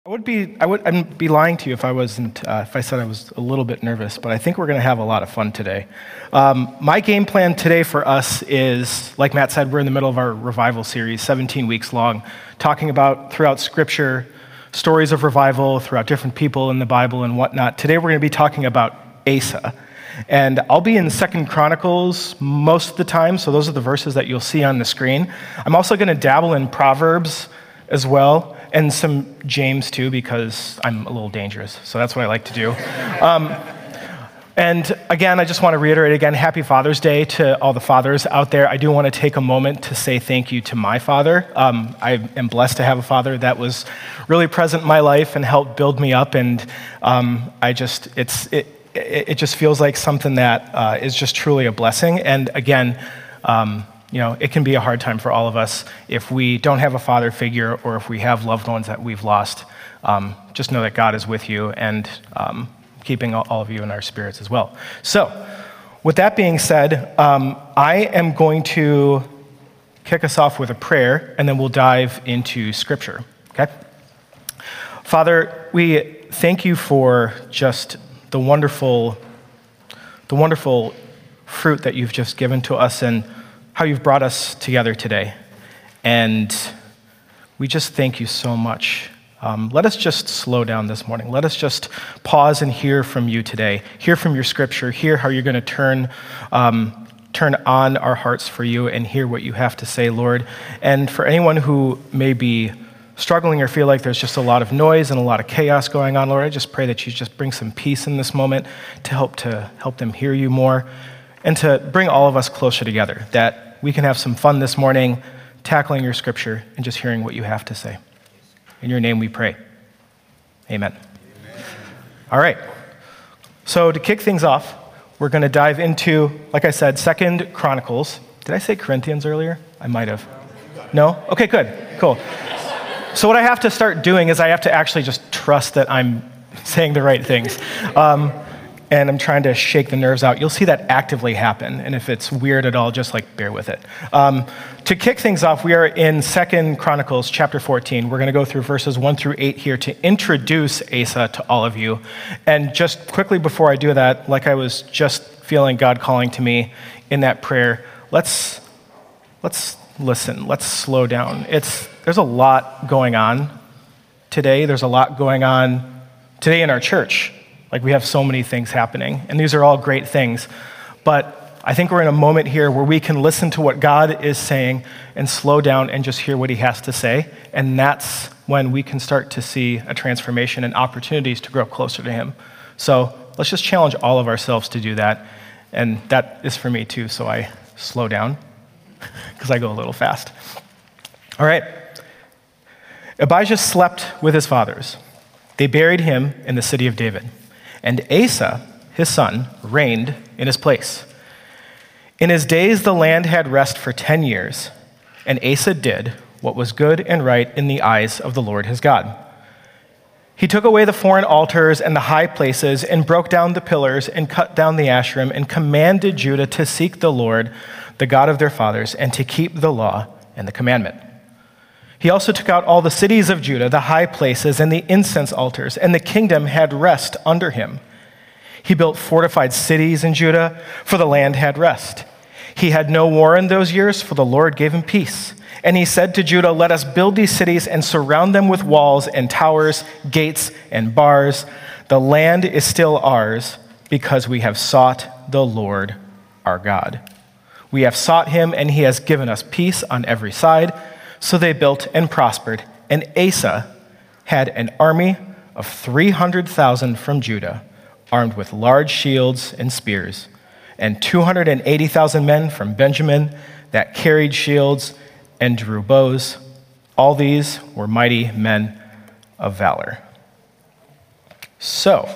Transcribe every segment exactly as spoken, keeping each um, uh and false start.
I would be I would I'd be lying to you if I wasn't uh, if I said I was a little bit nervous, but I think we're going to have a lot of fun today. Um, my game plan today for us is, like Matt said, we're in the middle of our revival series, seventeen weeks long, talking about throughout Scripture stories of revival throughout different people in the Bible and whatnot. Today we're going to be talking about Asa, and I'll be in Second Chronicles most of the time, so those are the verses that you'll see on the screen. I'm also going to dabble in Proverbs as well, and some James too, because I'm a little dangerous, so that's what I like to do. Um, and again, I just want to reiterate again, happy Father's Day to all the fathers out there. I do want to take a moment to say thank you to my father. Um, I am blessed to have a father that was really present in my life and helped build me up, and um, I just, it's, it, it just feels like something that uh, is just truly a blessing. And again, um, You know, it can be a hard time for all of us if we don't have a father figure or if we have loved ones that we've lost. Um, just know that God is with you and um, keeping all of you in our spirits as well. So, with that being said, um, I am going to kick us off with a prayer, and then we'll dive into Scripture, okay? Father, we thank you for just the wonderful, the wonderful fruit that you've just given to us, and how you've brought us together today. And we just thank you so much. Um, let us just slow down this morning. Let us just pause and hear from you today. Hear from your scripture. Hear how you're going to turn um, turn on our hearts for you and hear what you have to say, Lord. And for anyone who may be struggling or feel like there's just a lot of noise and a lot of chaos going on, Lord, I just pray that you just bring some peace in this moment to help to help them hear you more, and to bring all of us closer together, that we can have some fun this morning, tackling your scripture and just hearing what you have to say. In your name we pray. Amen. Amen. All right. So to kick things off, we're going to dive into, like I said, Second Chronicles. Did I say Corinthians earlier? I might have. No? Okay, good. Cool. So what I have to start doing is I have to actually just trust that I'm saying the right things. Um, and I'm trying to shake the nerves out. You'll see that actively happen, and if it's weird at all, just like bear with it. Um, to kick things off, we are in Second Chronicles chapter fourteen. We're going to go through verses one through eight here to introduce Asa to all of you. And just quickly before I do that, like I was just feeling God calling to me in that prayer, let's let's listen. Let's slow down. It's there's a lot going on today. There's a lot going on today in our church. Like, we have so many things happening, and these are all great things. But I think we're in a moment here where we can listen to what God is saying and slow down and just hear what he has to say. And that's when we can start to see a transformation and opportunities to grow closer to him. So let's just challenge all of ourselves to do that. And that is for me too, so I slow down because I go a little fast. All right. Abijah slept with his fathers. They buried him in the city of David. And Asa, his son, reigned in his place. In his days the land had rest for ten years, and Asa did what was good and right in the eyes of the Lord his God. He took away the foreign altars and the high places, and broke down the pillars, and cut down the Asherim, and commanded Judah to seek the Lord, the God of their fathers, and to keep the law and the commandment. He also took out all the cities of Judah, the high places, and the incense altars, and the kingdom had rest under him. He built fortified cities in Judah, for the land had rest. He had no war in those years, for the Lord gave him peace. And he said to Judah, "Let us build these cities and surround them with walls and towers, gates and bars. The land is still ours, because we have sought the Lord our God. We have sought him, and he has given us peace on every side." So they built and prospered, and Asa had an army of three hundred thousand from Judah, armed with large shields and spears, and two hundred eighty thousand men from Benjamin that carried shields and drew bows. All these were mighty men of valor. So,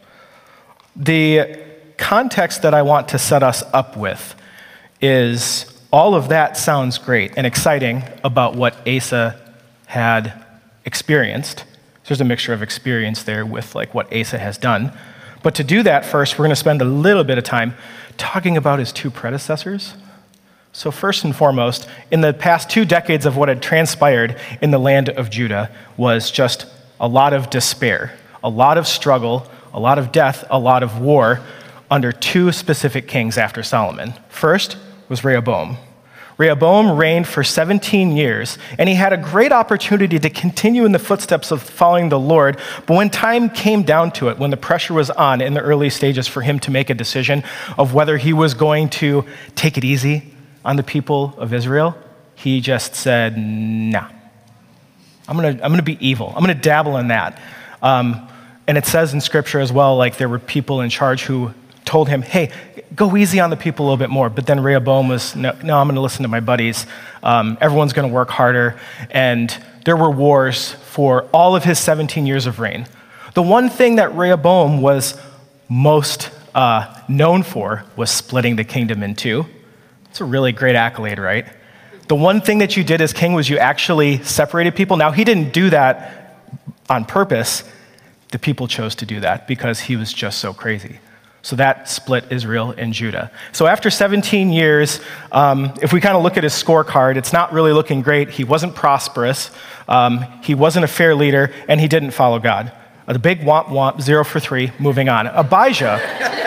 the context that I want to set us up with is all of that sounds great and exciting about what Asa had experienced. There's a mixture of experience there with like what Asa has done. But to do that first, we're going to spend a little bit of time talking about his two predecessors. So first and foremost, in the past two decades of what had transpired in the land of Judah was just a lot of despair, a lot of struggle, a lot of death, a lot of war under two specific kings after Solomon. First was Rehoboam. Rehoboam reigned for seventeen years, and he had a great opportunity to continue in the footsteps of following the Lord, but when time came down to it, when the pressure was on in the early stages for him to make a decision of whether he was going to take it easy on the people of Israel, he just said, nah, I'm gonna, I'm gonna be evil. I'm gonna dabble in that. Um, and it says in scripture as well, like there were people in charge who told him, hey, go easy on the people a little bit more. But then Rehoboam was, no, no I'm going to listen to my buddies. Um, everyone's going to work harder. And there were wars for all of his seventeen years of reign. The one thing that Rehoboam was most uh, known for was splitting the kingdom in two. It's a really great accolade, right? The one thing that you did as king was you actually separated people. Now, he didn't do that on purpose. The people chose to do that because he was just so crazy. So that split Israel and Judah. So after seventeen years, um, if we kind of look at his scorecard, it's not really looking great. He wasn't prosperous. Um, he wasn't a fair leader, and he didn't follow God. Uh, the big womp womp, zero for three, moving on. Abijah.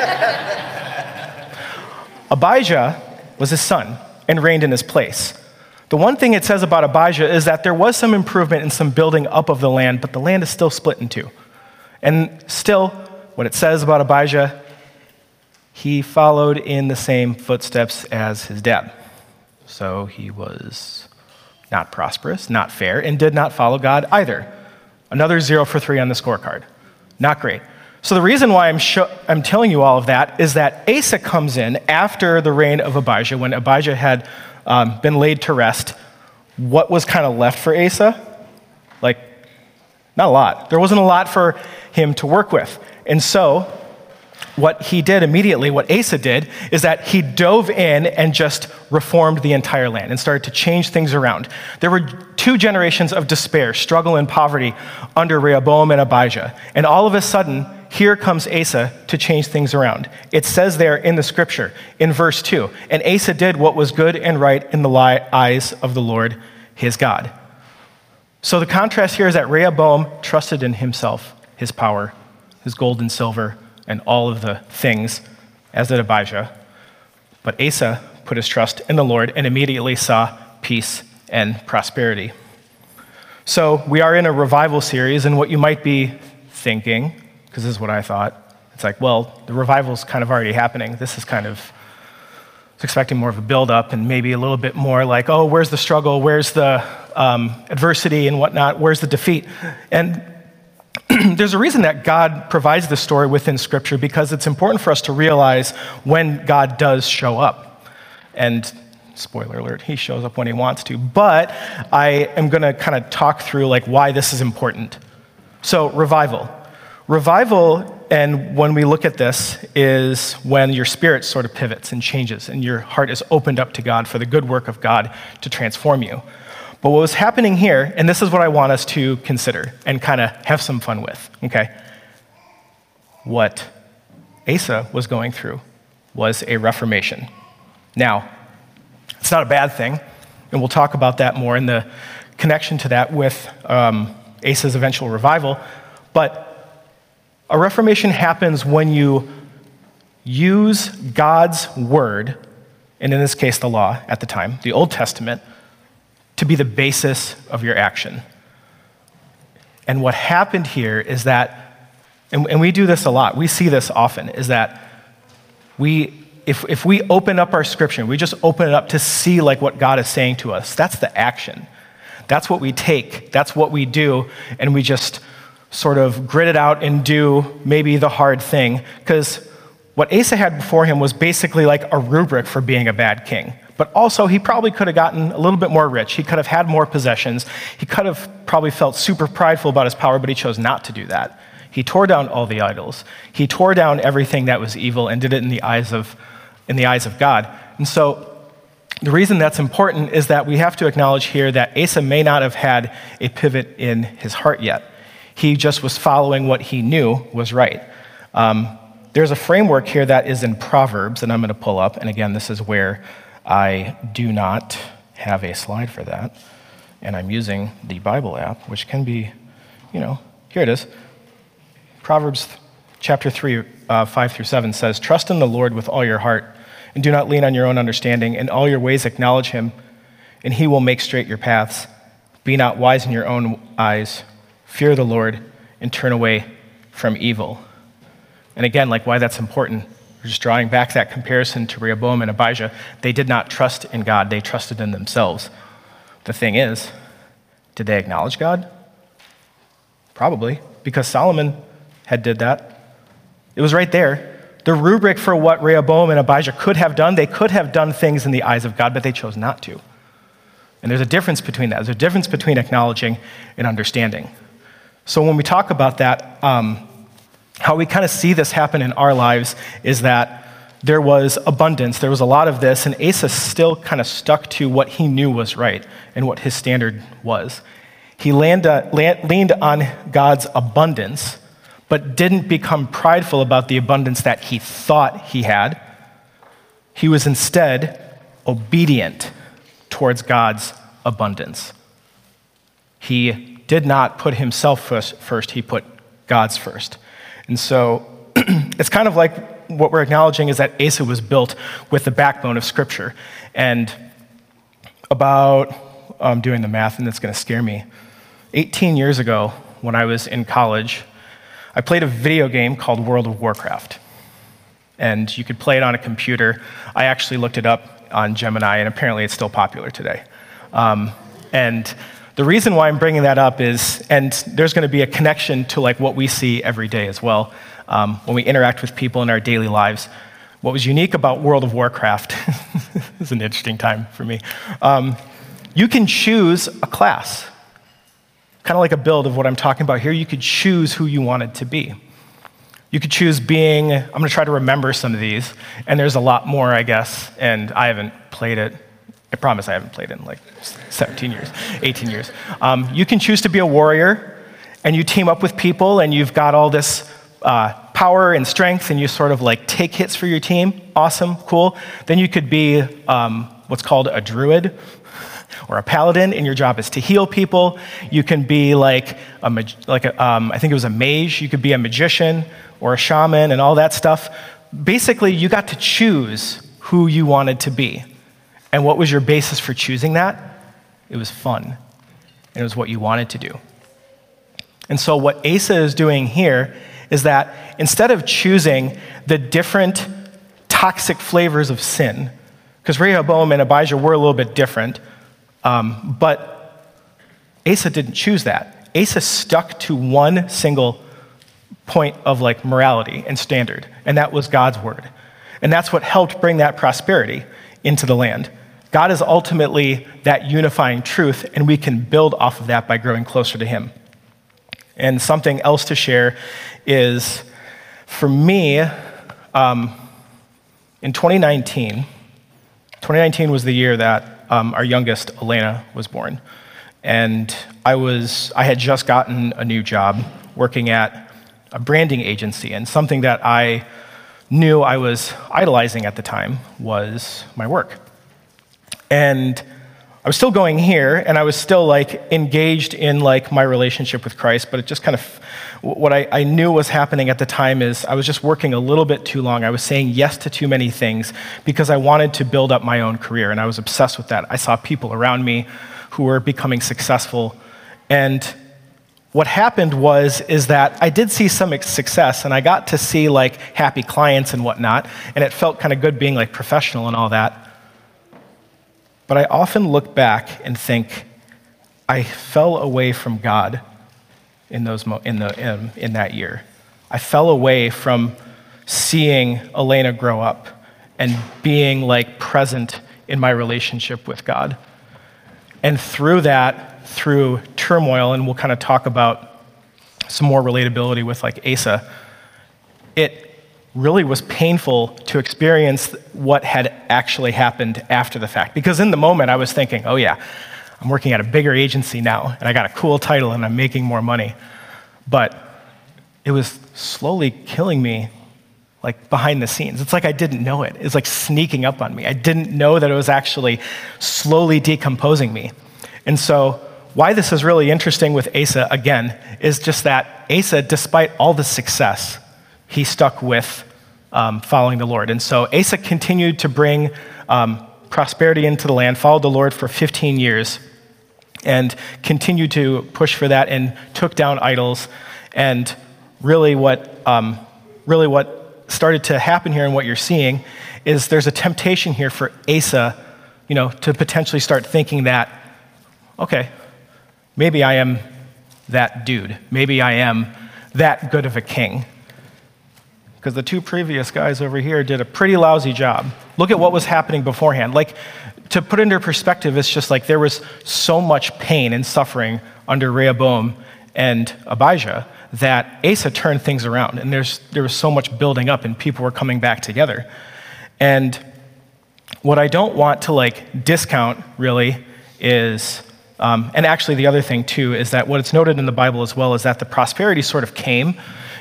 Abijah was his son and reigned in his place. The one thing it says about Abijah is that there was some improvement and some building up of the land, but the land is still split in two. And still, what it says about Abijah, he followed in the same footsteps as his dad. So he was not prosperous, not fair, and did not follow God either. Another zero for three on the scorecard. Not great. So the reason why I'm, sh- I'm telling you all of that is that Asa comes in after the reign of Abijah, when Abijah had um, been laid to rest. What was kind of left for Asa? Like, not a lot. There wasn't a lot for him to work with. And so what he did immediately, what Asa did, is that he dove in and just reformed the entire land and started to change things around. There were two generations of despair, struggle, and poverty under Rehoboam and Abijah. And all of a sudden, here comes Asa to change things around. It says there in the scripture, in verse two, and Asa did what was good and right in the eyes of the Lord his God. So the contrast here is that Rehoboam trusted in himself, his power, his gold and silver, and all of the things, as did Abijah. But Asa put his trust in the Lord and immediately saw peace and prosperity. So we are in a revival series, and what you might be thinking, because this is what I thought, it's like, well, the revival's kind of already happening. This is kind of, I was expecting more of a build-up and maybe a little bit more like, oh, where's the struggle? Where's the um, adversity and whatnot? Where's the defeat? And there's a reason that God provides this story within Scripture, because it's important for us to realize when God does show up. And spoiler alert, he shows up when he wants to. But I am going to kind of talk through like why this is important. So revival. Revival, and when we look at this, is when your spirit sort of pivots and changes and your heart is opened up to God for the good work of God to transform you. But what was happening here, and this is what I want us to consider and kind of have some fun with, okay? What Asa was going through was a reformation. Now, it's not a bad thing, and we'll talk about that more in the connection to that with um, Asa's eventual revival, but a reformation happens when you use God's word, and in this case the law at the time, the Old Testament, to be the basis of your action. And what happened here is that, and, and we do this a lot, we see this often, is that we, if, if we open up our scripture, we just open it up to see like what God is saying to us, that's the action. That's what we take, that's what we do, and we just sort of grit it out and do maybe the hard thing, because what Asa had before him was basically like a rubric for being a bad king. But also, he probably could have gotten a little bit more rich. He could have had more possessions. He could have probably felt super prideful about his power, but he chose not to do that. He tore down all the idols. He tore down everything that was evil and did it in the eyes of, in the eyes of God. And so the reason that's important is that we have to acknowledge here that Asa may not have had a pivot in his heart yet. He just was following what he knew was right. Um, there's a framework here that is in Proverbs, and I'm going to pull up. And again, this is where I do not have a slide for that, and I'm using the Bible app, which can be, you know, Here it is. Proverbs chapter three, uh, five through seven says, "Trust in the Lord with all your heart, and do not lean on your own understanding. In all your ways acknowledge him, and he will make straight your paths. Be not wise in your own eyes. Fear the Lord, and turn away from evil." And again, like why that's important, we're just drawing back that comparison to Rehoboam and Abijah. They did not trust in God. They trusted in themselves. The thing is, did they acknowledge God? Probably, because Solomon had did that. It was right there. The rubric for what Rehoboam and Abijah could have done, they could have done things in the eyes of God, but they chose not to. And there's a difference between that. There's a difference between acknowledging and understanding. So when we talk about that, um, how we kind of see this happen in our lives is that there was abundance. There was a lot of this, and Asa still kind of stuck to what he knew was right and what his standard was. He leaned, uh, leaned on God's abundance, but didn't become prideful about the abundance that he thought he had. He was instead obedient towards God's abundance. He did not put himself first, he put God's first. And so it's kind of like what we're acknowledging is that Asa was built with the backbone of Scripture. And about, I'm doing the math and it's going to scare me, eighteen years ago when I was in college, I played a video game called World of Warcraft. And you could play it on a computer. I actually looked it up on Gemini, and apparently it's still popular today. Um, and the reason why I'm bringing that up is, and there's going to be a connection to like what we see every day as well, um, when we interact with people in our daily lives. What was unique about World of Warcraft, it's an interesting time for me, um, you can choose a class. Kind of like a build of what I'm talking about here. You could choose who you wanted to be. You could choose being, I'm going to try to remember some of these, and there's a lot more, I guess, and I haven't played it. I promise I haven't played it in like seventeen years, eighteen years. Um, you can choose to be a warrior, and you team up with people, and you've got all this uh, power and strength, and you sort of like take hits for your team. Awesome, cool. Then you could be um, what's called a druid, or a paladin, and your job is to heal people. You can be like a, mag- like a, um, I think it was a mage. You could be a magician or a shaman and all that stuff. Basically, you got to choose who you wanted to be. And what was your basis for choosing that? It was fun. And it was what you wanted to do. And so what Asa is doing here is that instead of choosing the different toxic flavors of sin, because Rehoboam and Abijah were a little bit different, Um, but Asa didn't choose that. Asa stuck to one single point of like morality and standard, and that was God's word. And that's what helped bring that prosperity into the land. God is ultimately that unifying truth, and we can build off of that by growing closer to him. And something else to share is, for me, um, in twenty nineteen, twenty nineteen was the year that Um, our youngest, Elena, was born. And I was, I had just gotten a new job working at a branding agency, and something that I knew I was idolizing at the time was my work. And I was still going here, and I was still like engaged in like my relationship with Christ, but it just kind of, what I, I knew was happening at the time is I was just working a little bit too long. I was saying yes to too many things because I wanted to build up my own career, and I was obsessed with that. I saw people around me who were becoming successful, and what happened was is that I did see some success, and I got to see like happy clients and whatnot, and it felt kind of good being like professional and all that. But I often look back and think I fell away from God in those mo- in the in, in that year. I fell away from seeing Elena grow up and being like present in my relationship with God. And through that, through turmoil, and we'll kind of talk about some more relatability with like Asa, it really was painful to experience what had actually happened after the fact. Because in the moment, I was thinking, oh yeah, I'm working at a bigger agency now, and I got a cool title, and I'm making more money. But it was slowly killing me, like behind the scenes. It's like I didn't know it. It's like sneaking up on me. I didn't know that it was actually slowly decomposing me. And so why this is really interesting with Asa, again, is just that Asa, despite all the success, he stuck with um, following the Lord. And so Asa continued to bring um, prosperity into the land, followed the Lord for fifteen years, and continued to push for that and took down idols. And really what, um, really what started to happen here and what you're seeing is there's a temptation here for Asa, you know, to potentially start thinking that, okay, maybe I am that dude. Maybe I am that good of a king. Because the two previous guys over here did a pretty lousy job. Look at what was happening beforehand. Like, to put into perspective, it's just like there was so much pain and suffering under Rehoboam and Abijah that Asa turned things around. And there's there was so much building up and people were coming back together. And what I don't want to like discount really is, um, and actually the other thing too, is that what it's noted in the Bible as well is that the prosperity sort of came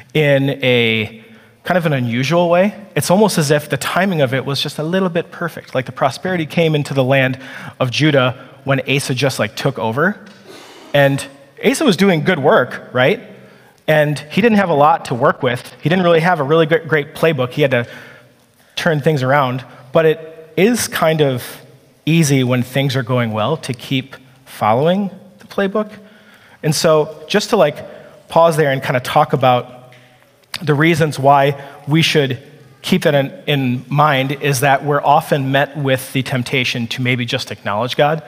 in a kind of an unusual way. It's almost as if the timing of it was just a little bit perfect. Like the prosperity came into the land of Judah when Asa just like took over. And Asa was doing good work, right? And he didn't have a lot to work with. He didn't really have a really great, great playbook. He had to turn things around. But it is kind of easy when things are going well to keep following the playbook. And so just to like pause there and kind of talk about the reasons why we should keep that in, in mind is that we're often met with the temptation to maybe just acknowledge God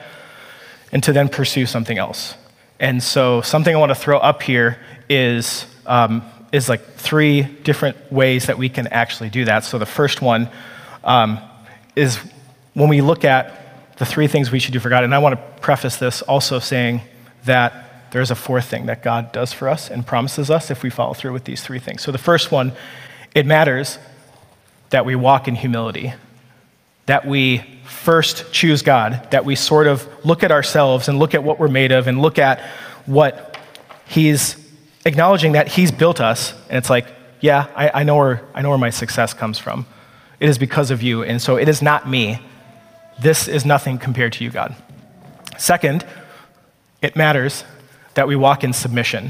and to then pursue something else. And so something I want to throw up here is, um, is like three different ways that we can actually do that. So the first one um, is when we look at the three things we should do for God, and I want to preface this also saying that there's a fourth thing that God does for us and promises us if we follow through with these three things. So the first one, it matters that we walk in humility, that we first choose God, that we sort of look at ourselves and look at what we're made of and look at what he's acknowledging that he's built us. And it's like, yeah, I, I know where I know where my success comes from. It is because of you. And so it is not me. This is nothing compared to you, God. Second, it matters that we walk in submission.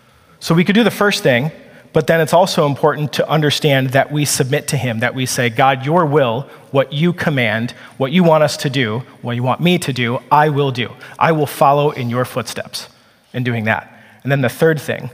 So we could do the first thing, but then it's also important to understand that we submit to him, that we say, God, your will, what you command, what you want us to do, what you want me to do, I will do. I will follow in your footsteps in doing that. And then the third thing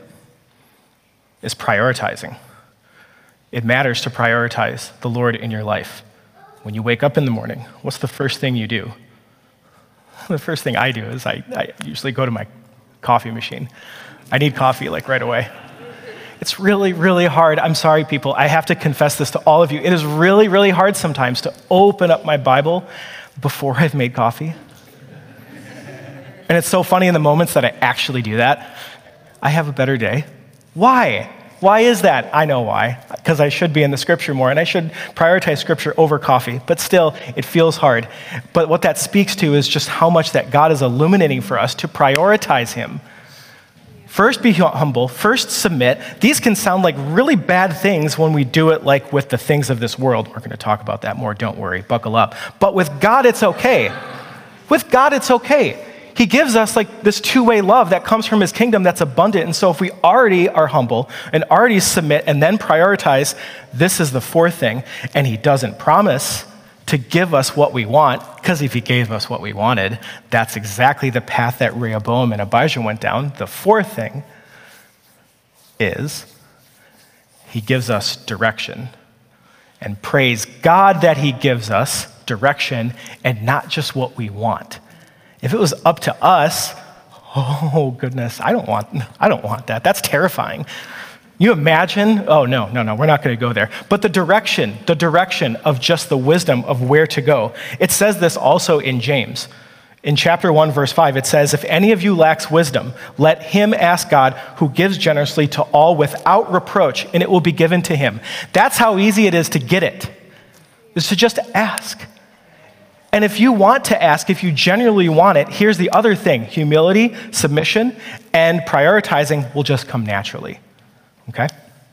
is prioritizing. It matters to prioritize the Lord in your life. When you wake up in the morning, what's the first thing you do? The first thing I do is I, I usually go to my coffee machine. I need coffee like right away. It's really, really hard. I'm sorry, people. I have to confess this to all of you. It is really, really hard sometimes to open up my Bible before I've made coffee. And it's so funny in the moments that I actually do that. I have a better day. Why? Why is that? I know why. Because I should be in the scripture more, and I should prioritize scripture over coffee. But still, it feels hard. But what that speaks to is just how much that God is illuminating for us to prioritize him. First, be humble. First, submit. These can sound like really bad things when we do it like with the things of this world. We're going to talk about that more. Don't worry. Buckle up. But with God, it's okay. With God, it's okay. He gives us like this two-way love that comes from his kingdom that's abundant. And so if we already are humble and already submit and then prioritize, this is the fourth thing. And he doesn't promise to give us what we want, because if he gave us what we wanted, that's exactly the path that Rehoboam and Abijah went down. The fourth thing is he gives us direction. And praise God that he gives us direction and not just what we want. If it was up to us, oh goodness, I don't want, I don't want that. That's terrifying. You imagine, oh no, no, no, we're not going to go there. But the direction, the direction of just the wisdom of where to go. It says this also in James. In chapter one, verse five, it says, if any of you lacks wisdom, let him ask God, who gives generously to all without reproach, and it will be given to him. That's how easy it is to get it, is to just ask. And if you want to ask, if you genuinely want it, here's the other thing. Humility, submission, and prioritizing will just come naturally. Okay?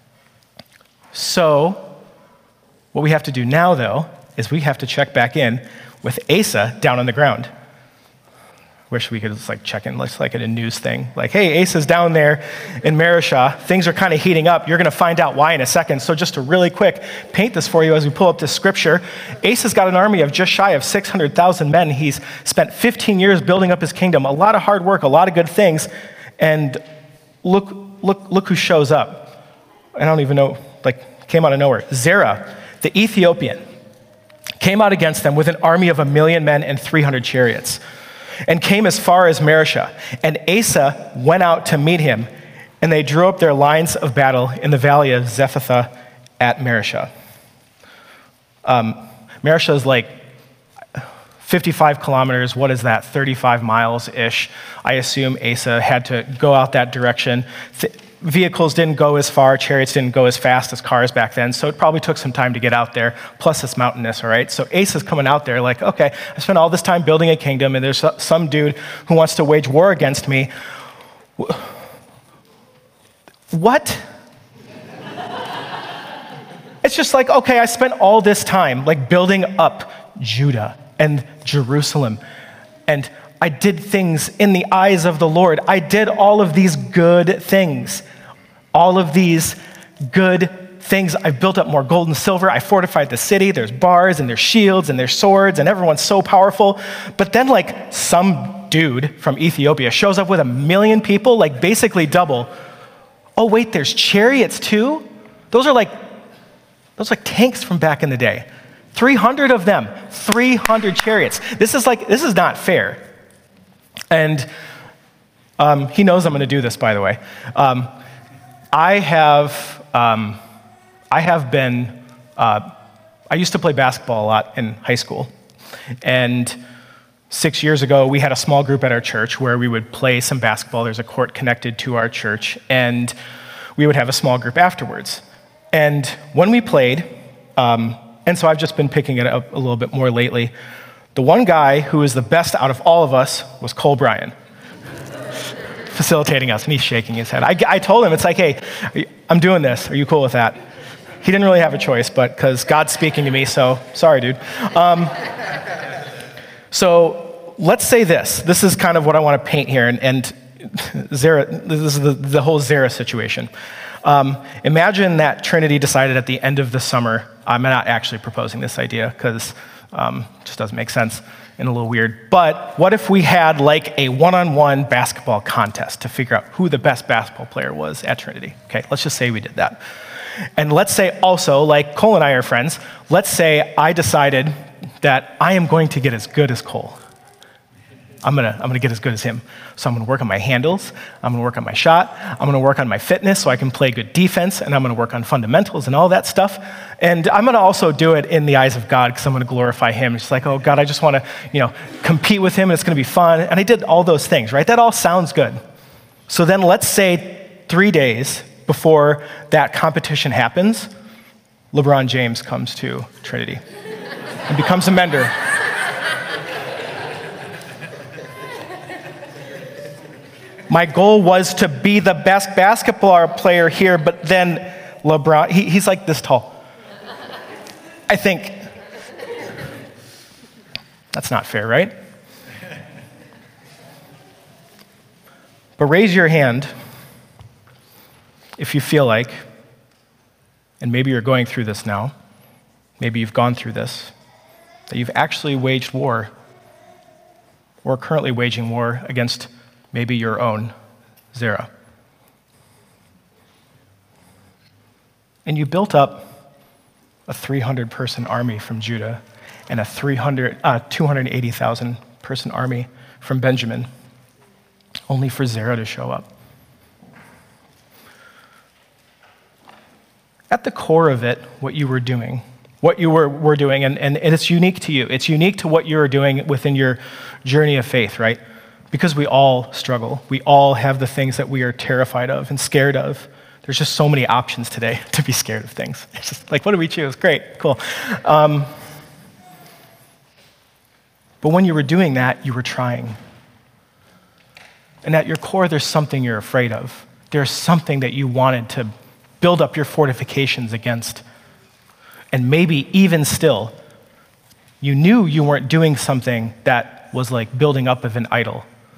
So, what we have to do now, though, is we have to check back in with Asa down on the ground. Wish we could just like check in, like, like at a news thing. Like, hey, Asa's down there in Marishah. Things are kind of heating up. You're going to find out why in a second. So just to really quick paint this for you as we pull up this scripture, Asa's got an army of just shy of six hundred thousand men. He's spent fifteen years building up his kingdom. A lot of hard work, a lot of good things. And look, look, look who shows up. I don't even know, like, came out of nowhere. Zerah, the Ethiopian, came out against them with an army of a million men and three hundred chariots, and came as far as Marishah. And Asa went out to meet him, and they drew up their lines of battle in the valley of Zephathah at Marishah. Um, Marishah is like fifty-five kilometers. What is that? thirty-five miles-ish. I assume Asa had to go out that direction. Th- Vehicles didn't go as far, chariots didn't go as fast as cars back then, so it probably took some time to get out there, plus it's mountainous, all right? So Asa's coming out there like, okay, I spent all this time building a kingdom, and there's some dude who wants to wage war against me. What? It's just like, okay, I spent all this time like building up Judah and Jerusalem, and I did things in the eyes of the Lord. I did all of these good things. All of these good things. I built up more gold and silver. I fortified the city. There's bars and there's shields and there's swords and everyone's so powerful. But then like some dude from Ethiopia shows up with a million people, like basically double. Oh wait, there's chariots too? Those are like, those are like tanks from back in the day. three hundred of them, three hundred chariots. This is like, this is not fair. And um, he knows I'm going to do this, by the way. Um, I have, um, I have been, uh, I used to play basketball a lot in high school. And six years ago, we had a small group at our church where we would play some basketball. There's a court connected to our church. And we would have a small group afterwards. And when we played, um, and so I've just been picking it up a little bit more lately, the one guy who was the best out of all of us was Cole Bryan, facilitating us, and he's shaking his head. I, I told him, it's like, hey, I'm doing this. Are you cool with that? He didn't really have a choice, but because God's speaking to me, so sorry, dude. Um, so let's say this. This is kind of what I want to paint here, and, and Zerah, this is the, the whole Zerah situation. Um, imagine that Trinity decided at the end of the summer, I'm not actually proposing this idea because Um, just doesn't make sense and a little weird. But what if we had like a one-on-one basketball contest to figure out who the best basketball player was at Trinity? Okay, let's just say we did that. And let's say also, like Cole and I are friends, let's say I decided that I am going to get as good as Cole. I'm gonna, I'm gonna get as good as him. So I'm gonna work on my handles, I'm gonna work on my shot, I'm gonna work on my fitness so I can play good defense, and I'm gonna work on fundamentals and all that stuff. And I'm gonna also do it in the eyes of God because I'm gonna glorify him. It's like, oh God, I just wanna, you know, compete with him and it's gonna be fun. And I did all those things, right? That all sounds good. So then let's say three days before that competition happens, LeBron James comes to Trinity and becomes a member. My goal was to be the best basketball player here, but then LeBron, he, he's like this tall. I think that's not fair, right? But raise your hand if you feel like, and maybe you're going through this now, maybe you've gone through this, that you've actually waged war or currently waging war against maybe your own Zerah. And you built up a three hundred person army from Judah and a three hundred, uh, two hundred eighty thousand person army from Benjamin, only for Zerah to show up. At the core of it, what you were doing, what you were, were doing, and, and it's unique to you. It's unique to what you're doing within your journey of faith, right? Because we all struggle. We all have the things that we are terrified of and scared of. There's just so many options today to be scared of things. It's just like, what do we choose? Great, cool. Um, but when you were doing that, you were trying. And at your core, there's something you're afraid of. There's something that you wanted to build up your fortifications against. And maybe even still, you knew you weren't doing something that was like building up of an idol.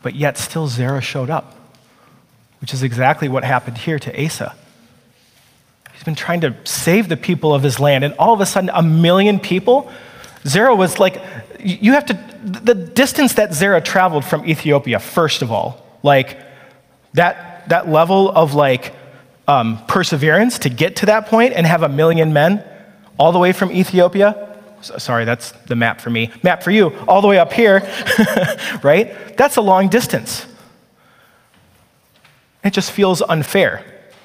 but yet still Zerah showed up, which is exactly what happened here to Asa. He's been trying to save the people of his land, and all of a sudden, a million people. Zerah was like, you have to, the distance that Zerah traveled from Ethiopia, first of all, like that, that level of like um, perseverance to get to that point and have a million men all the way from Ethiopia. Sorry, that's the map for me. Map for you, all the way up here, right? That's a long distance. It just feels unfair.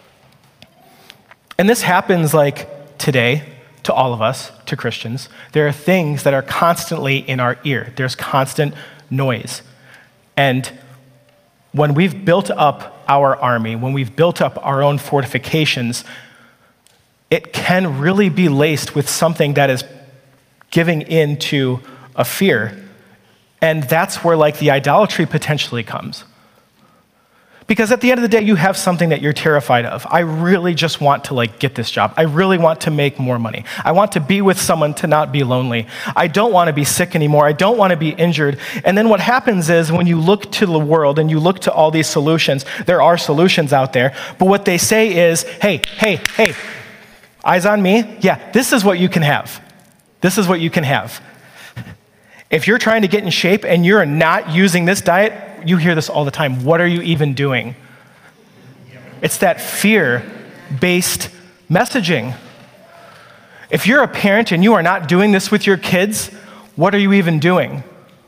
And this happens like today to all of us, to Christians. There are things that are constantly in our ear. There's constant noise. And when we've built up our army, when we've built up our own fortifications, it can really be laced with something that is giving in to a fear. And that's where like the idolatry potentially comes. Because at the end of the day, you have something that you're terrified of. I really just want to like get this job. I really want to make more money. I want to be with someone to not be lonely. I don't want to be sick anymore. I don't want to be injured. And then what happens is when you look to the world and you look to all these solutions, there are solutions out there. But what they say is, hey, hey, hey, eyes on me. Yeah, this is what you can have. This is what you can have. If you're trying to get in shape and you're not using this diet, you hear this all the time. What are you even doing? It's that fear-based messaging. If you're a parent and you are not doing this with your kids, what are you even doing?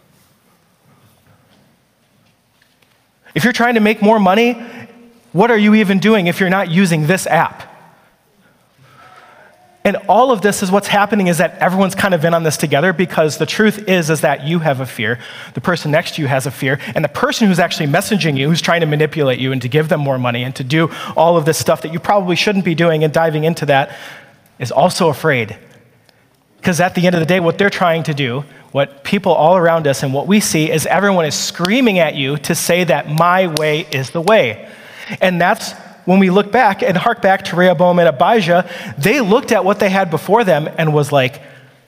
If you're trying to make more money, what are you even doing if you're not using this app? And all of this is what's happening is that everyone's kind of in on this together because the truth is, is that you have a fear, the person next to you has a fear, and the person who's actually messaging you, who's trying to manipulate you and to give them more money and to do all of this stuff that you probably shouldn't be doing and diving into that is also afraid. Because at the end of the day, what they're trying to do, what people all around us and what we see is everyone is screaming at you to say that my way is the way. And that's when we look back and hark back to Rehoboam and Abijah, they looked at what they had before them and was like,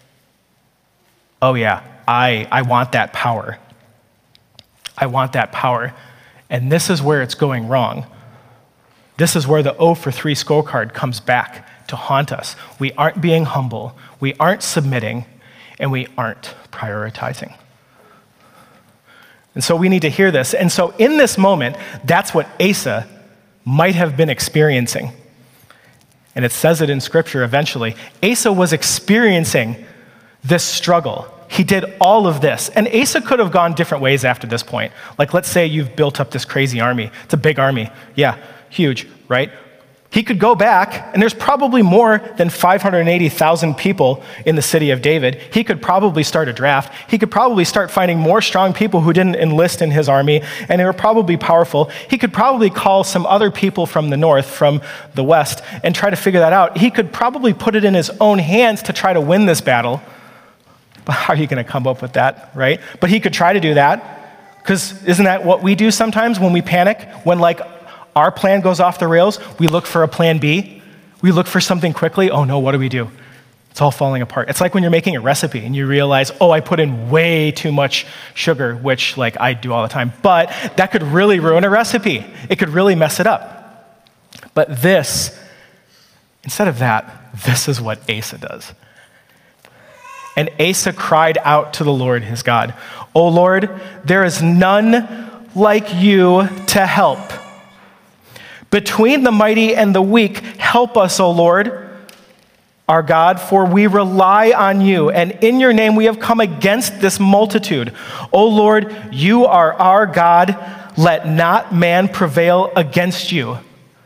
oh yeah, I, I want that power. I want that power. And this is where it's going wrong. This is where the oh for three scorecard comes back to haunt us. We aren't being humble, we aren't submitting, and we aren't prioritizing. And so we need to hear this. And so in this moment, that's what Asa might have been experiencing. And it says it in scripture eventually. Asa was experiencing this struggle. He did all of this. And Asa could have gone different ways after this point. Like, let's say you've built up this crazy army. It's a big army. Yeah, huge, right? He could go back, and there's probably more than five hundred eighty thousand people in the city of David. He could probably start a draft. He could probably start finding more strong people who didn't enlist in his army, and they were probably powerful. He could probably call some other people from the north, from the west, and try to figure that out. He could probably put it in his own hands to try to win this battle. But how are you going to come up with that, right? But he could try to do that, because isn't that what we do sometimes when we panic? When, like, our plan goes off the rails, we look for a plan B. We look for something quickly. Oh no, what do we do? It's all falling apart. It's like when you're making a recipe and you realize, oh, I put in way too much sugar, which like I do all the time, but that could really ruin a recipe. It could really mess it up. But this, instead of that, this is what Asa does. And Asa cried out to the Lord his God, "O Lord, there is none like you to help. Between the mighty and the weak, help us, O Lord, our God, for we rely on you, and in your name we have come against this multitude. O Lord, you are our God. Let not man prevail against you."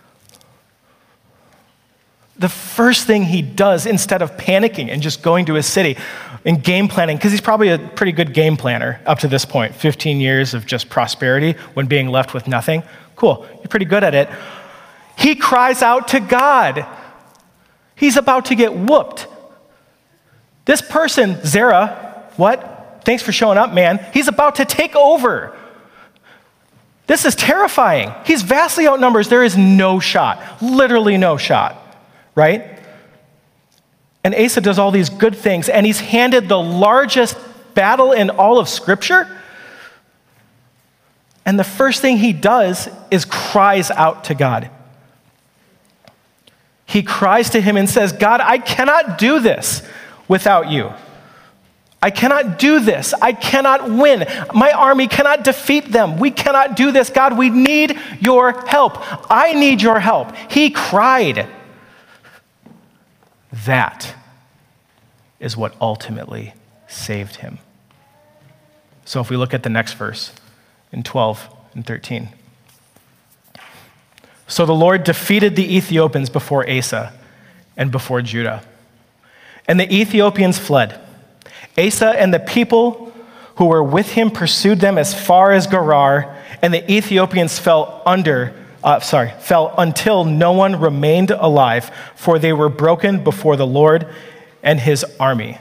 The first thing he does, instead of panicking and just going to his city and game planning, because he's probably a pretty good game planner up to this point, fifteen years of just prosperity when being left with nothing. Cool, you're pretty good at it. He cries out to God. He's about to get whooped. This person, Zerah, what? Thanks for showing up, man. He's about to take over. This is terrifying. He's vastly outnumbered. There is no shot, literally no shot, right? And Asa does all these good things, and he's handed the largest battle in all of Scripture. And the first thing he does is cries out to God. He cries to him and says, God, I cannot do this without you. I cannot do this. I cannot win. My army cannot defeat them. We cannot do this. God, we need your help. I need your help. He cried. That is what ultimately saved him. So if we look at the next verse in twelve and thirteen. So the Lord defeated the Ethiopians before Asa and before Judah. And the Ethiopians fled. Asa and the people who were with him pursued them as far as Gerar, and the Ethiopians fell under, uh, sorry, fell until no one remained alive, for they were broken before the Lord and his army.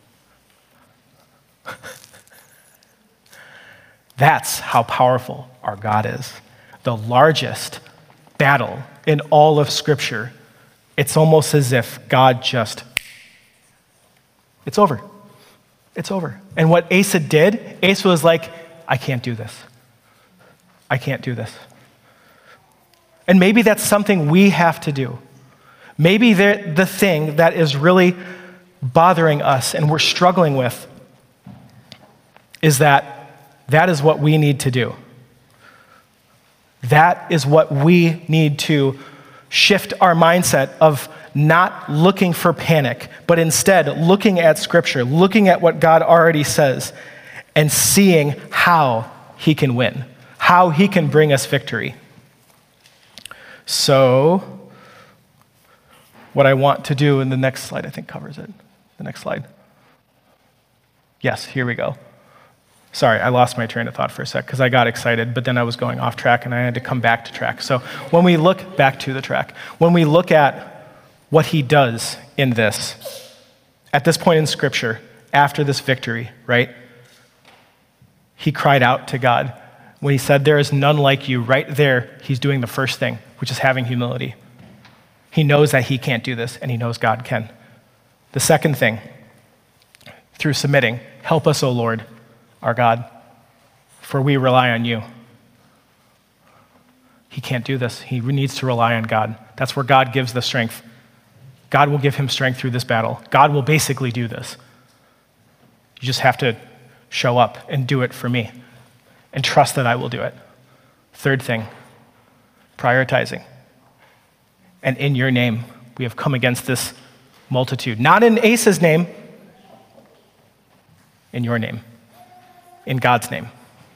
That's how powerful our God is. The largest battle in all of Scripture. It's almost as if God just, it's over. It's over. And what Asa did, Asa was like, I can't do this. I can't do this. And maybe that's something we have to do. Maybe the thing that is really bothering us and we're struggling with is that that is what we need to do. That is what we need to shift our mindset of not looking for panic, but instead looking at Scripture, looking at what God already says, and seeing how he can win, how he can bring us victory. So, what I want to do in the next slide, I think covers it. The next slide. Yes, here we go. Sorry, I lost my train of thought for a sec because I got excited, but then I was going off track and I had to come back to track. So when we look back to the track, when we look at what he does in this, at this point in Scripture, after this victory, right? He cried out to God. When he said, there is none like you, right there, he's doing the first thing, which is having humility. He knows that he can't do this, and he knows God can. The second thing, through submitting, help us, O Lord, our God, for we rely on you. He can't do this. He needs to rely on God. That's where God gives the strength. God will give him strength through this battle. God will basically do this. You just have to show up and do it for me and trust that I will do it. Third thing, prioritizing. And in your name, we have come against this multitude. Not in Asa's name, in your name, in God's name.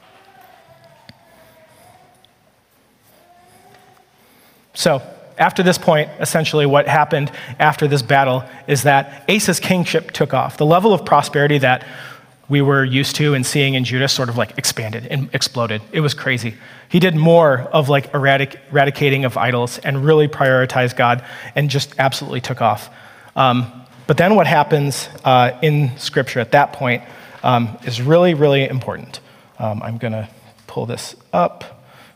So, after this point, essentially what happened after this battle is that Asa's kingship took off. The level of prosperity that we were used to and seeing in Judah sort of like expanded and exploded. It was crazy. He did more of like eradic- eradicating of idols and really prioritized God and just absolutely took off. Um, but then what happens uh, in Scripture at that point um, is really, really important. Um, I'm going to pull this up.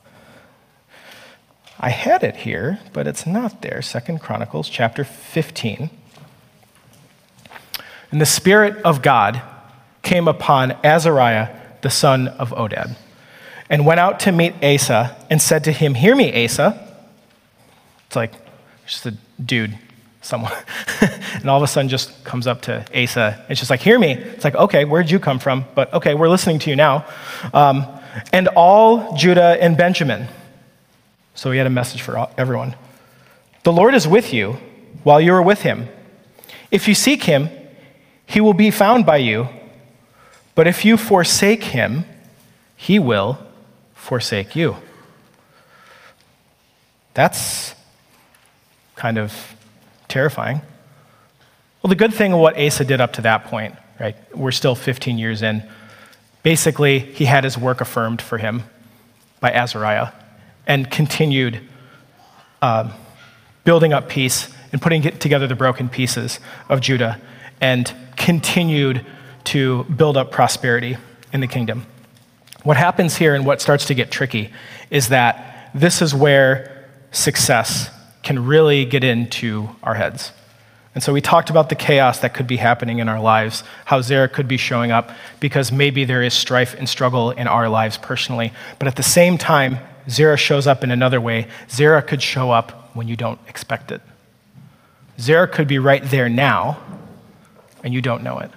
I had it here, but it's not there. Second Chronicles chapter fifteen. And the Spirit of God came upon Azariah, the son of Oded, and went out to meet Asa and said to him, hear me, Asa. It's like just a dude, someone. And all of a sudden just comes up to Asa. It's just like, hear me. It's like, okay, where'd you come from? But okay, we're listening to you now. Um, and all Judah and Benjamin. So he had a message for everyone. The Lord is with you while you are with him. If you seek him, he will be found by you. But if you forsake him, he will forsake you. That's kind of terrifying. Well, the good thing of what Asa did up to that point, right? We're still fifteen years in. Basically, he had his work affirmed for him by Azariah, and continued um, building up peace and putting together the broken pieces of Judah, and continued to build up prosperity in the kingdom. What happens here and what starts to get tricky is that this is where success can really get into our heads. And so we talked about the chaos that could be happening in our lives, how Zerah could be showing up because maybe there is strife and struggle in our lives personally. But at the same time, Zerah shows up in another way. Zerah could show up when you don't expect it. Zerah could be right there now, and you don't know it.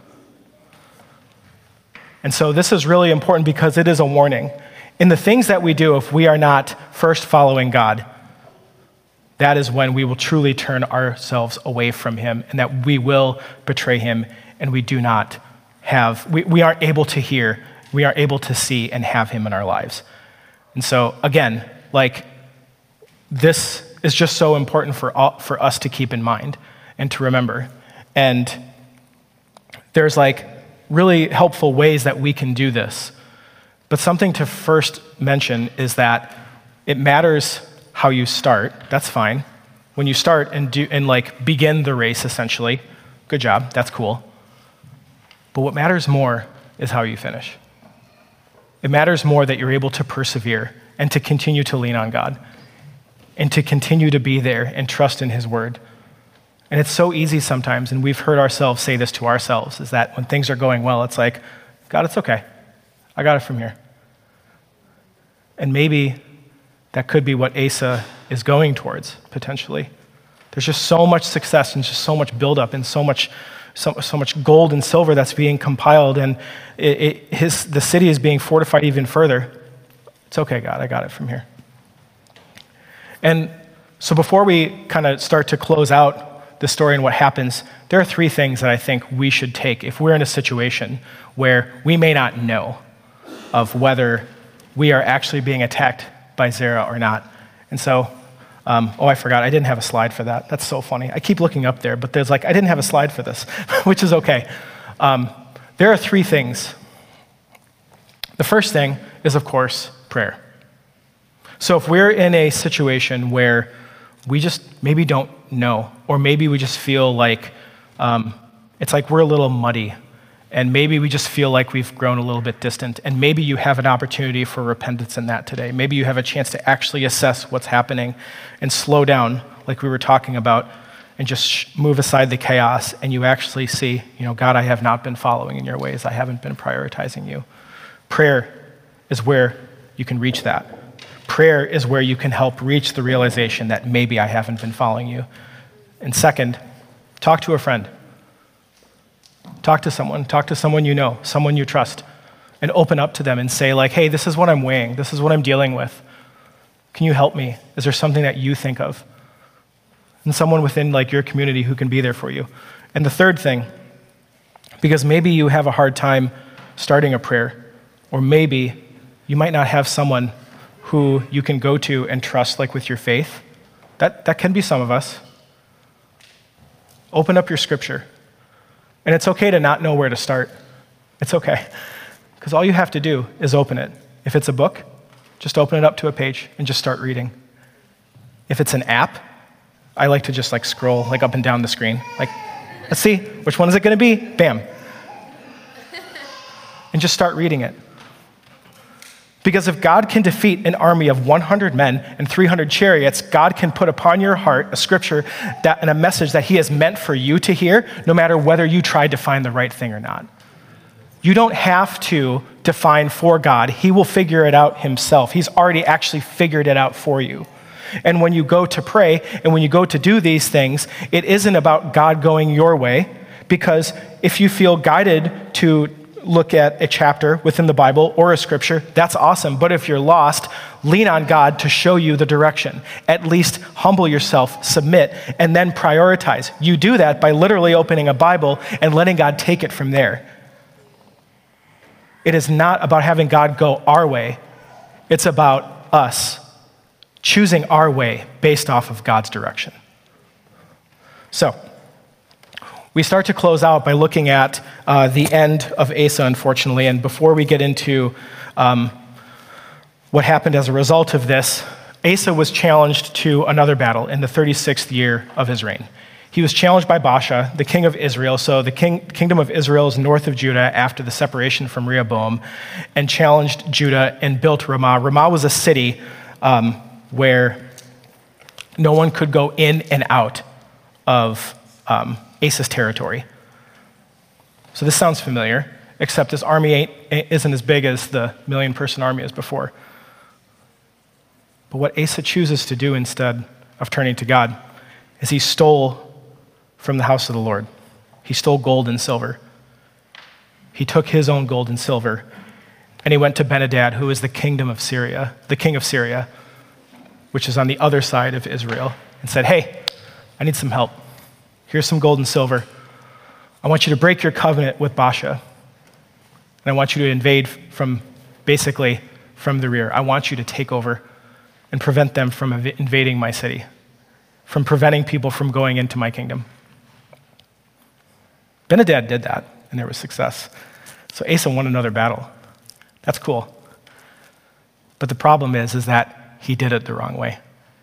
And so this is really important because it is a warning. In the things that we do, if we are not first following God, that is when we will truly turn ourselves away from him and that we will betray him and we do not have, we, we aren't able to hear, we aren't able to see and have him in our lives. And so again, like this is just so important for all, for us to keep in mind and to remember. And there's like really helpful ways that we can do this. But something to first mention is that it matters how you start. That's fine. When you start and do and like begin the race, essentially, good job. That's cool. But what matters more is how you finish. It matters more that you're able to persevere and to continue to lean on God and to continue to be there and trust in his word. And it's so easy sometimes, and we've heard ourselves say this to ourselves, is that when things are going well, it's like, God, it's okay. I got it from here. And maybe that could be what Asa is going towards, potentially. There's just so much success and just so much buildup and so much so, so much gold and silver that's being compiled, and it, it, his, the city is being fortified even further. It's okay, God, I got it from here. And so before we kind of start to close out the story and what happens, there are three things that I think we should take if we're in a situation where we may not know of whether we are actually being attacked by Zerah or not. And so, um, oh, I forgot. I didn't have a slide for that. That's so funny. I keep looking up there, but there's like, I didn't have a slide for this, which is okay. Um, there are three things. The first thing is, of course, prayer. So if we're in a situation where we just maybe don't know, or maybe we just feel like um, it's like we're a little muddy, and maybe we just feel like we've grown a little bit distant, and maybe you have an opportunity for repentance in that today. Maybe you have a chance to actually assess what's happening and slow down, like we were talking about, and just move aside the chaos, and you actually see, you know, God, I have not been following in your ways. I haven't been prioritizing you. Prayer is where you can reach that. Prayer is where you can help reach the realization that maybe I haven't been following you. And second, talk to a friend. Talk to someone. Talk to someone you know, someone you trust, and open up to them and say like, hey, this is what I'm weighing. This is what I'm dealing with. Can you help me? Is there something that you think of? And someone within like your community who can be there for you. And the third thing, because maybe you have a hard time starting a prayer, or maybe you might not have someone who you can go to and trust like with your faith. That, that can be some of us. Open up your scripture. And it's okay to not know where to start. It's okay. Because all you have to do is open it. If it's a book, just open it up to a page and just start reading. If it's an app, I like to just like scroll like up and down the screen. Like, let's see, which one is it going to be? Bam. And just start reading it. Because if God can defeat an army of one hundred men and three hundred chariots, God can put upon your heart a scripture that, and a message that he has meant for you to hear, no matter whether you tried to find the right thing or not. You don't have to define for God. He will figure it out himself. He's already actually figured it out for you. And when you go to pray and when you go to do these things, it isn't about God going your way, because if you feel guided to look at a chapter within the Bible or a scripture, that's awesome. But if you're lost, lean on God to show you the direction. At least humble yourself, submit, and then prioritize. You do that by literally opening a Bible and letting God take it from there. It is not about having God go our way. It's about us choosing our way based off of God's direction. So, we start to close out by looking at uh, the end of Asa, unfortunately. And before we get into um, what happened as a result of this, Asa was challenged to another battle in the thirty-sixth year of his reign. He was challenged by Baasha, the king of Israel. So the king, kingdom of Israel is north of Judah after the separation from Rehoboam, and challenged Judah and built Ramah. Ramah was a city um, where no one could go in and out of um, Asa's territory. So this sounds familiar, except this army ain't, isn't as big as the million-person army as before. But what Asa chooses to do instead of turning to God is he stole from the house of the Lord. He stole gold and silver. He took his own gold and silver, and he went to Ben-Hadad, who is the kingdom of Syria, the king of Syria, which is on the other side of Israel, and said, hey, I need some help. Here's some gold and silver. I want you to break your covenant with Baasha, and I want you to invade from, basically, from the rear. I want you to take over and prevent them from inv- invading my city, from preventing people from going into my kingdom. Ben-Hadad did that, and there was success. So Asa won another battle. That's cool. But the problem is, is that he did it the wrong way.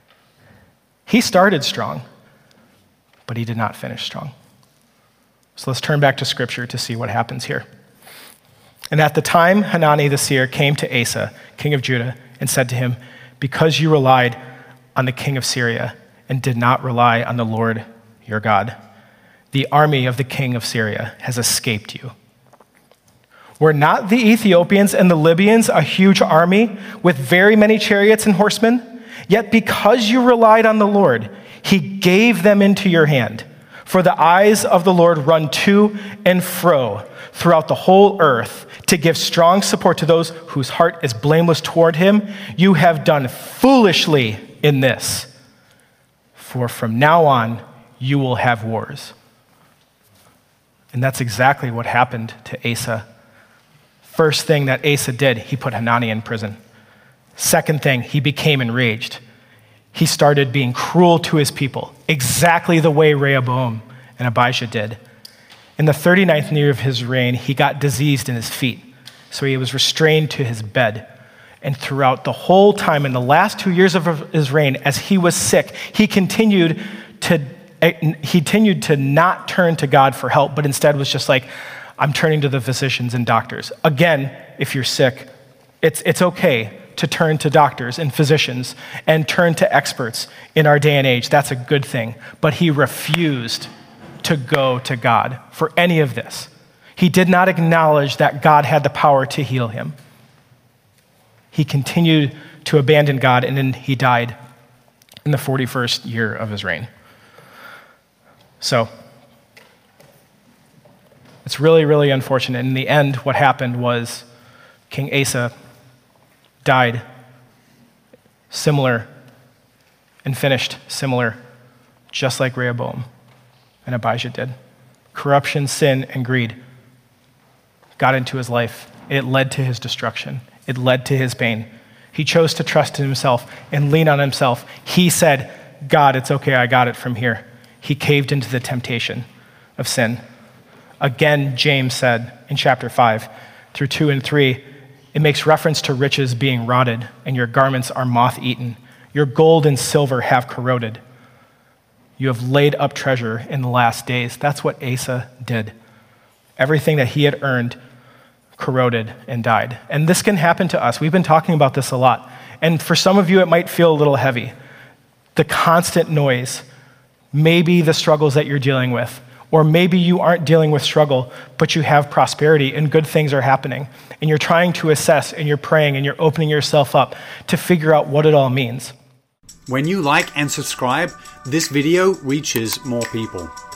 He started strong, but he did not finish strong. So let's turn back to Scripture to see what happens here. And at the time, Hanani the seer came to Asa, king of Judah, and said to him, because you relied on the king of Syria and did not rely on the Lord your God, the army of the king of Syria has escaped you. Were not the Ethiopians and the Libyans a huge army with very many chariots and horsemen? Yet because you relied on the Lord, he gave them into your hand. For the eyes of the Lord run to and fro throughout the whole earth to give strong support to those whose heart is blameless toward him. You have done foolishly in this. For from now on, you will have wars. And that's exactly what happened to Asa. First thing that Asa did, he put Hanani in prison. Second thing, he became enraged. He started being cruel to his people, exactly the way Rehoboam and Abijah did. In the thirty-ninth year of his reign, he got diseased in his feet, so he was restrained to his bed. And throughout the whole time, in the last two years of his reign, as he was sick, he continued to he continued to not turn to God for help, but instead was just like, I'm turning to the physicians and doctors. Again, if you're sick, it's it's okay to turn to doctors and physicians and turn to experts in our day and age. That's a good thing. But he refused to go to God for any of this. He did not acknowledge that God had the power to heal him. He continued to abandon God, and then he died in the forty-first year of his reign. So, it's really, really unfortunate. In the end, what happened was King Asa died similar and finished similar, just like Rehoboam and Abijah did. Corruption, sin, and greed got into his life. It led to his destruction. It led to his pain. He chose to trust in himself and lean on himself. He said, God, it's okay, I got it from here. He caved into the temptation of sin. Again, James said in chapter five through two and three, it makes reference to riches being rotted, and your garments are moth-eaten. Your gold and silver have corroded. You have laid up treasure in the last days. That's what Asa did. Everything that he had earned corroded and died. And this can happen to us. We've been talking about this a lot. And for some of you, it might feel a little heavy. The constant noise, maybe the struggles that you're dealing with, or maybe you aren't dealing with struggle, but you have prosperity and good things are happening. And you're trying to assess and you're praying and you're opening yourself up to figure out what it all means. When you like and subscribe, this video reaches more people.